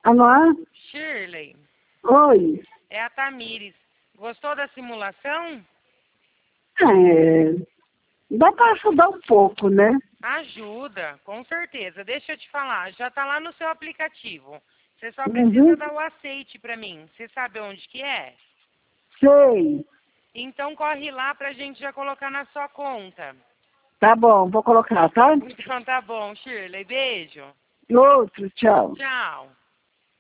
Alô? Shirley, Oi. é a Tamires. Gostou da simulação? Dá para ajudar um pouco, né? Ajuda, com certeza. Deixa eu te falar, já está lá no seu aplicativo. Você só precisa Uhum. dar o aceite para mim. Você sabe onde que é? Sei. Então corre lá para a gente já colocar na sua conta. Tá bom, vou colocar, tá? Então tá bom, Shirley. Beijo. Outro, tchau. Tchau.